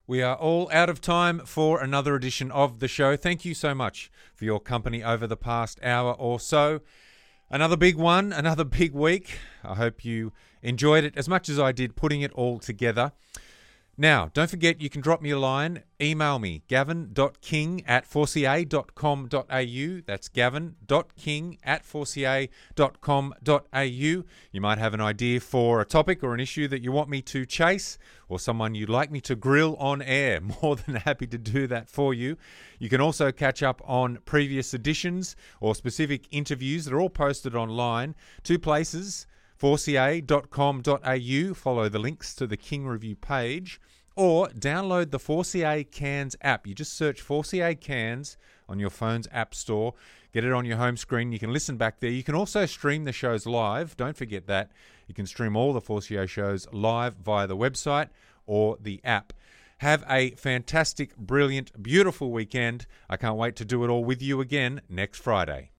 We are all out of time for another edition of the show. Thank you so much for your company over the past hour or so. Another big one, another big week. I hope you enjoyed it as much as I did putting it all together. Now, don't forget you can drop me a line. Email me, gavin.king@4ca.com.au. That's gavin.king@4ca.com.au. You might have an idea for a topic or an issue that you want me to chase, or someone you'd like me to grill on air. More than happy to do that for you. You can also catch up on previous editions or specific interviews that are all posted online. Two places: 4ca.com.au, follow the links to the King Review page, or download the 4CA Cairns app. You just search 4CA Cairns on your phone's app store, get it on your home screen. You can listen back there. You can also stream the shows live. Don't forget that. You can stream all the 4CA shows live via the website or the app. Have a fantastic, brilliant, beautiful weekend. I can't wait to do it all with you again next Friday.